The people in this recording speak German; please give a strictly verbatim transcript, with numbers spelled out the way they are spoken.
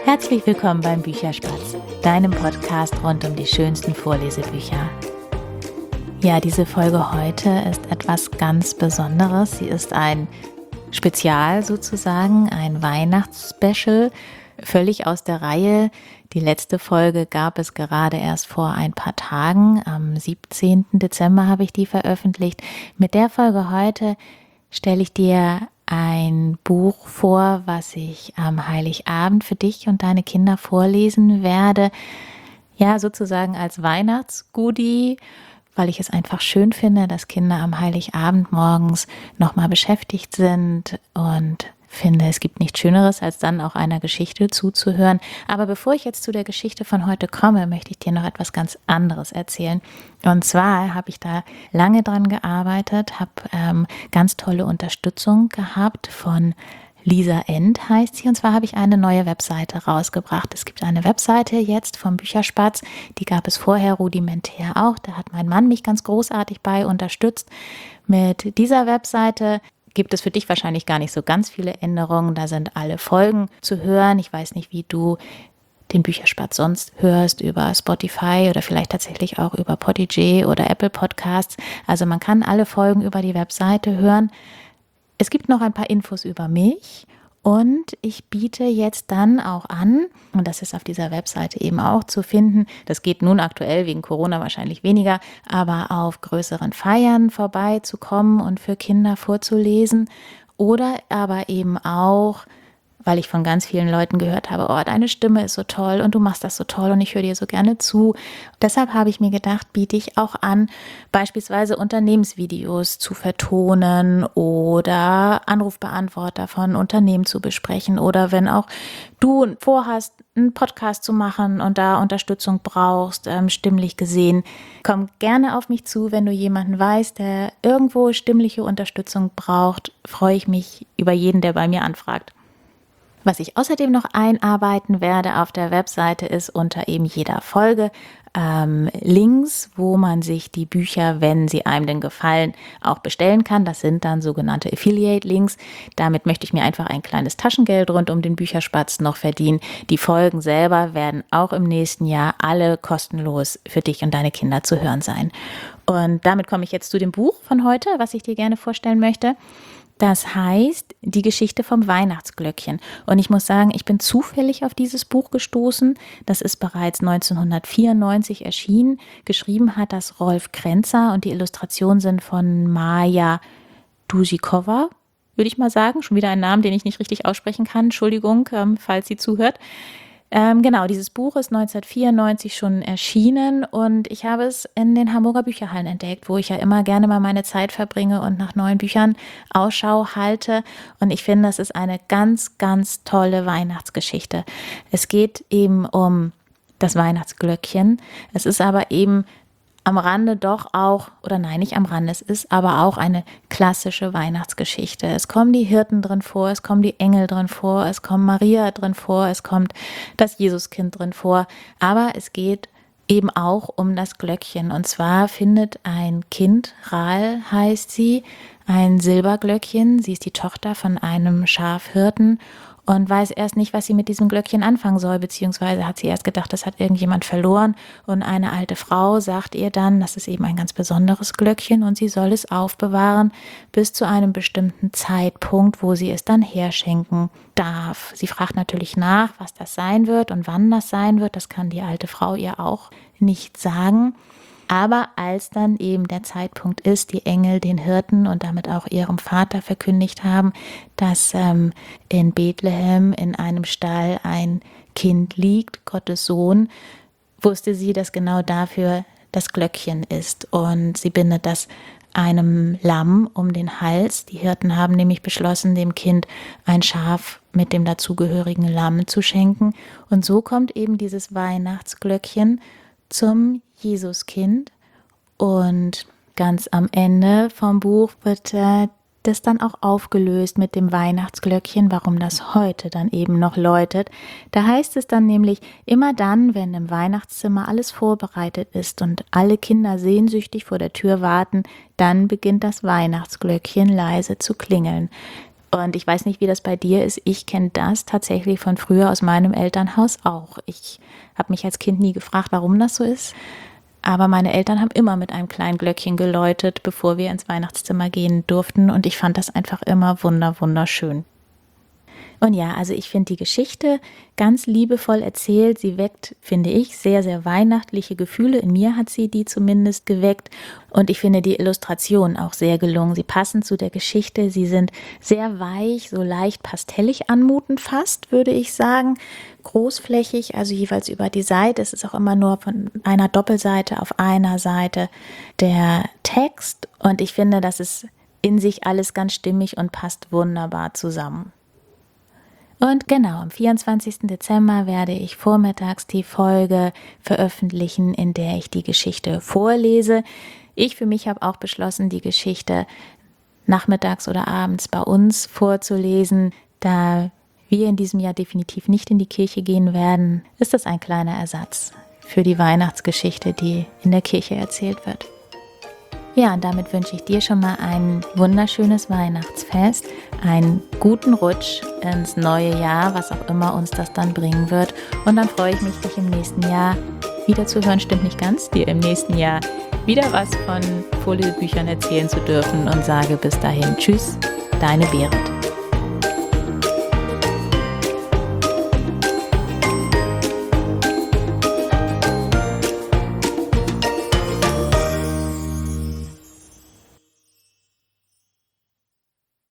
Herzlich willkommen beim Bücherspatz, deinem Podcast rund um die schönsten Vorlesebücher. Ja, diese Folge heute ist etwas ganz Besonderes. Sie ist ein Spezial sozusagen, ein Weihnachtsspecial, völlig aus der Reihe. Die letzte Folge gab es gerade erst vor ein paar Tagen. Am siebzehnten Dezember habe ich die veröffentlicht. Mit der Folge heute stelle ich dir ein Buch vor, was ich am Heiligabend für dich und deine Kinder vorlesen werde. Ja, sozusagen als Weihnachtsgoodie, weil ich es einfach schön finde, dass Kinder am Heiligabend morgens nochmal beschäftigt sind und finde, es gibt nichts Schöneres, als dann auch einer Geschichte zuzuhören. Aber bevor ich jetzt zu der Geschichte von heute komme, möchte ich dir noch etwas ganz anderes erzählen. Und zwar habe ich da lange dran gearbeitet, habe ähm, ganz tolle Unterstützung gehabt von Lisa End, heißt sie. Und zwar habe ich eine neue Webseite rausgebracht. Es gibt eine Webseite jetzt vom Bücherspatz, die gab es vorher rudimentär auch. Da hat mein Mann mich ganz großartig bei unterstützt. Mit dieser Webseite gibt es für dich wahrscheinlich gar nicht so ganz viele Änderungen. Da sind alle Folgen zu hören. Ich weiß nicht, wie du den Bücherspatz sonst hörst, über Spotify oder vielleicht tatsächlich auch über Podigy oder Apple Podcasts. Also man kann alle Folgen über die Webseite hören. Es gibt noch ein paar Infos über mich und ich biete jetzt dann auch an, und das ist auf dieser Webseite eben auch zu finden, das geht nun aktuell wegen Corona wahrscheinlich weniger, aber auf größeren Feiern vorbeizukommen und für Kinder vorzulesen oder aber eben auch, weil ich von ganz vielen Leuten gehört habe, oh, deine Stimme ist so toll und du machst das so toll und ich höre dir so gerne zu. Deshalb habe ich mir gedacht, biete ich auch an, beispielsweise Unternehmensvideos zu vertonen oder Anrufbeantworter von Unternehmen zu besprechen oder wenn auch du vorhast, einen Podcast zu machen und da Unterstützung brauchst, ähm, stimmlich gesehen, komm gerne auf mich zu, wenn du jemanden weißt, der irgendwo stimmliche Unterstützung braucht, freue ich mich über jeden, der bei mir anfragt. Was ich außerdem noch einarbeiten werde auf der Webseite ist unter eben jeder Folge ähm, Links, wo man sich die Bücher, wenn sie einem denn gefallen, auch bestellen kann. Das sind dann sogenannte Affiliate-Links. Damit möchte ich mir einfach ein kleines Taschengeld rund um den Bücherspatz noch verdienen. Die Folgen selber werden auch im nächsten Jahr alle kostenlos für dich und deine Kinder zu hören sein. Und damit komme ich jetzt zu dem Buch von heute, was ich dir gerne vorstellen möchte. Das heißt, die Geschichte vom Weihnachtsglöckchen. Und ich muss sagen, ich bin zufällig auf dieses Buch gestoßen. Das ist bereits neunzehnhundertvierundneunzig erschienen. Geschrieben hat das Rolf Krenzer und die Illustrationen sind von Maja Duzikova, würde ich mal sagen. Schon wieder ein Name, den ich nicht richtig aussprechen kann. Entschuldigung, ähm, falls sie zuhört. Ähm, genau, dieses Buch ist neunzehnhundertvierundneunzig schon erschienen und ich habe es in den Hamburger Bücherhallen entdeckt, wo ich ja immer gerne mal meine Zeit verbringe und nach neuen Büchern Ausschau halte. Und ich finde, das ist eine ganz, ganz tolle Weihnachtsgeschichte. Es geht eben um das Weihnachtsglöckchen. Es ist aber eben am Rande doch auch, oder nein, nicht am Rande, es ist aber auch eine klassische Weihnachtsgeschichte. Es kommen die Hirten drin vor, es kommen die Engel drin vor, es kommt Maria drin vor, es kommt das Jesuskind drin vor, aber es geht eben auch um das Glöckchen. Und zwar findet ein Kind, Rahl heißt sie, ein Silberglöckchen. Sie ist die Tochter von einem Schafhirten und weiß erst nicht, was sie mit diesem Glöckchen anfangen soll, beziehungsweise hat sie erst gedacht, das hat irgendjemand verloren und eine alte Frau sagt ihr dann, das ist eben ein ganz besonderes Glöckchen und sie soll es aufbewahren bis zu einem bestimmten Zeitpunkt, wo sie es dann herschenken darf. Sie fragt natürlich nach, was das sein wird und wann das sein wird, das kann die alte Frau ihr auch nicht sagen. Aber als dann eben der Zeitpunkt ist, die Engel den Hirten und damit auch ihrem Vater verkündigt haben, dass ähm, in Bethlehem in einem Stall ein Kind liegt, Gottes Sohn, wusste sie, dass genau dafür das Glöckchen ist. Und sie bindet das einem Lamm um den Hals. Die Hirten haben nämlich beschlossen, dem Kind ein Schaf mit dem dazugehörigen Lamm zu schenken. Und so kommt eben dieses Weihnachtsglöckchen zum Jesuskind und ganz am Ende vom Buch wird äh, das dann auch aufgelöst mit dem Weihnachtsglöckchen, warum das heute dann eben noch läutet. Da heißt es dann nämlich, immer dann, wenn im Weihnachtszimmer alles vorbereitet ist und alle Kinder sehnsüchtig vor der Tür warten, dann beginnt das Weihnachtsglöckchen leise zu klingeln. Und ich weiß nicht, wie das bei dir ist. Ich kenne das tatsächlich von früher aus meinem Elternhaus auch. Ich habe mich als Kind nie gefragt, warum das so ist. Aber meine Eltern haben immer mit einem kleinen Glöckchen geläutet, bevor wir ins Weihnachtszimmer gehen durften. Und ich fand das einfach immer wunder, wunderschön. Und ja, also ich finde die Geschichte ganz liebevoll erzählt. Sie weckt, finde ich, sehr, sehr weihnachtliche Gefühle. In mir hat sie die zumindest geweckt. Und ich finde die Illustrationen auch sehr gelungen. Sie passen zu der Geschichte. Sie sind sehr weich, so leicht pastellig anmutend fast, würde ich sagen. Großflächig, also jeweils über die Seite. Es ist auch immer nur von einer Doppelseite auf einer Seite der Text. Und ich finde, das ist in sich alles ganz stimmig und passt wunderbar zusammen. Und genau, am vierundzwanzigsten Dezember werde ich vormittags die Folge veröffentlichen, in der ich die Geschichte vorlese. Ich für mich habe auch beschlossen, die Geschichte nachmittags oder abends bei uns vorzulesen. Da wir in diesem Jahr definitiv nicht in die Kirche gehen werden, ist das ein kleiner Ersatz für die Weihnachtsgeschichte, die in der Kirche erzählt wird. Ja, und damit wünsche ich dir schon mal ein wunderschönes Weihnachtsfest, einen guten Rutsch ins neue Jahr, was auch immer uns das dann bringen wird. Und dann freue ich mich, dich im nächsten Jahr wieder zu hören. Stimmt nicht ganz, dir im nächsten Jahr wieder was von Vorlesebüchern erzählen zu dürfen und sage bis dahin Tschüss, deine Berit.